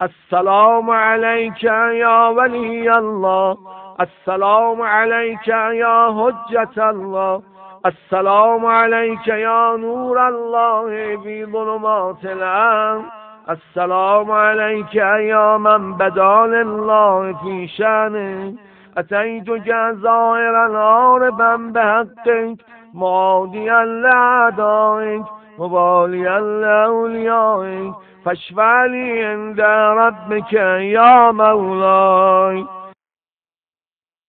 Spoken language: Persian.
السلام عليك يا ولي الله، السلام عليك يا حجة الله، السلام عليك يا نور الله في ظلمات الأرض، السلام عليك يا من بدا لله في شأنه، أتيتك زائرا عارفا بحقك ماضيا لأعدائك مباليا لأوليائك، فاشفع لي عند ربك يا مولاي.